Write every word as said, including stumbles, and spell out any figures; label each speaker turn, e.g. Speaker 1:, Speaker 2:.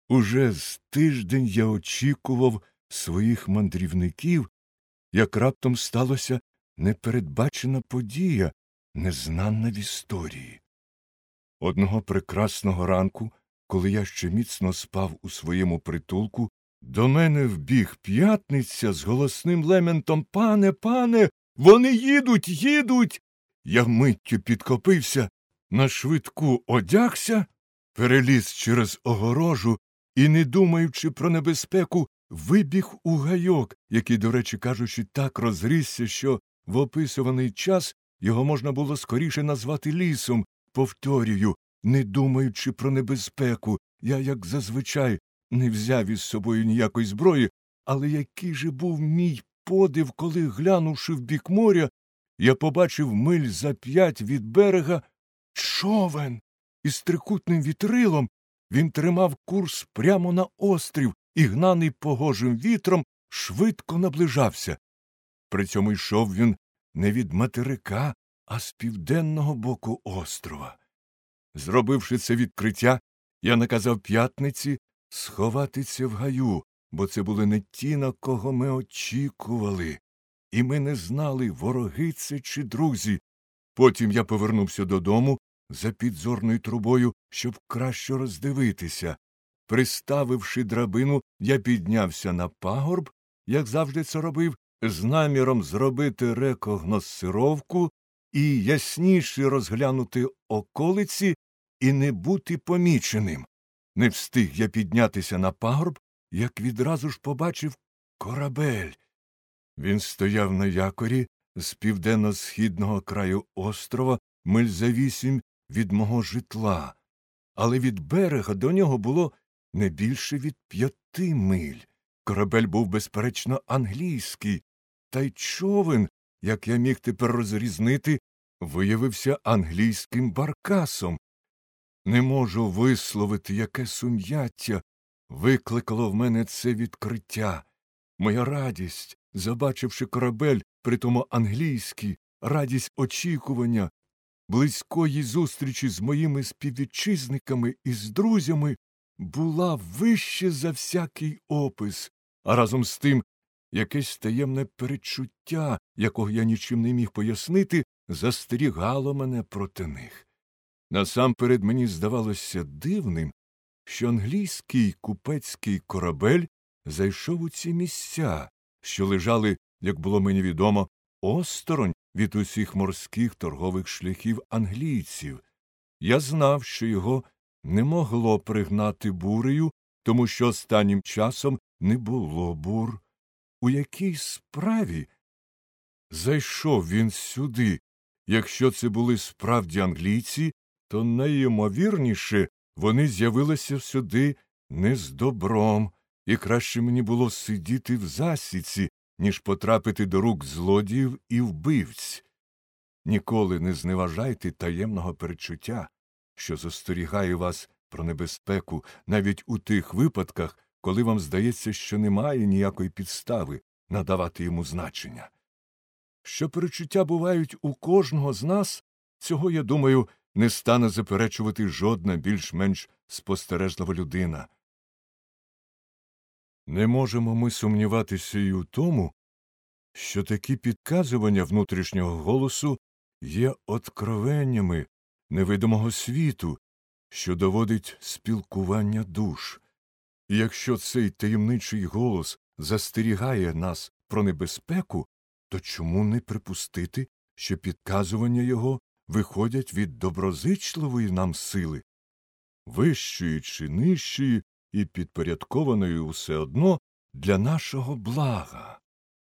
Speaker 1: Уже з тиждень я очікував своїх мандрівників, як раптом сталося непередбачена подія, незнана в історії. Одного прекрасного ранку, коли я ще міцно спав у своєму притулку, до мене вбіг П'ятниця з голосним лементом: «Пане, пане, вони їдуть, їдуть!» Я миттю підкопився, нашвидку одягся, переліз через огорожу і, не думаючи про небезпеку, вибіг у гайок, який, до речі кажучи, так розрісся, що в описуваний час його можна було скоріше назвати лісом. Повторюю, не думаючи про небезпеку, я, як зазвичай, не взяв із собою ніякої зброї, але який же був мій подив, коли, глянувши в бік моря, я побачив миль за п'ять від берега човен із трикутним вітрилом. Він тримав курс прямо на острів і, гнаний погожим вітром, швидко наближався. При цьому йшов він не від материка, а з південного боку острова. Зробивши це відкриття, я наказав П'ятниці сховатися в гаю, бо це були не ті, на кого ми очікували, і ми не знали, вороги це чи друзі. Потім я повернувся додому за підзорною трубою, щоб краще роздивитися. Приставивши драбину, я піднявся на пагорб, як завжди це робив, з наміром зробити рекогносцировку і ясніше розглянути околиці і не бути поміченим. Не встиг я піднятися на пагорб, як відразу ж побачив корабель. Він стояв на якорі з південно-східного краю острова, миль за вісім від мого житла, але від берега до нього було не більше від п'яти миль. Корабель був, безперечно, англійський, та й човен, як я міг тепер розрізнити, виявився англійським баркасом. Не можу висловити, яке сум'яття викликало в мене це відкриття. Моя радість, забачивши корабель, притому англійський, радість очікування, близької зустрічі з моїми співвітчизниками і з друзями, була вище за всякий опис, а разом з тим якесь таємне передчуття, якого я нічим не міг пояснити, застерігало мене проти них. Насамперед мені здавалося дивним, що англійський купецький корабель зайшов у ці місця, що лежали, як було мені відомо, осторонь від усіх морських торгових шляхів англійців. Я знав, що його не могло пригнати бурею, тому що останнім часом не було бур. У якій справі зайшов він сюди? Якщо це були справді англійці, то найімовірніше вони з'явилися сюди не з добром, і краще мені було сидіти в засідці, ніж потрапити до рук злодіїв і вбивць. Ніколи не зневажайте таємного передчуття, що застерігає вас про небезпеку навіть у тих випадках, коли вам здається, що немає ніякої підстави надавати йому значення. Що передчуття бувають у кожного з нас, цього, я думаю, не стане заперечувати жодна більш-менш спостережлива людина. Не можемо ми сумніватися і у тому, що такі підказування внутрішнього голосу є откровеннями невидимого світу, що доводить спілкування душ. І якщо цей таємничий голос застерігає нас про небезпеку, то чому не припустити, що підказування його виходять від доброзичливої нам сили? Вищої чи нижчої і підпорядкованої усе одно для нашого блага.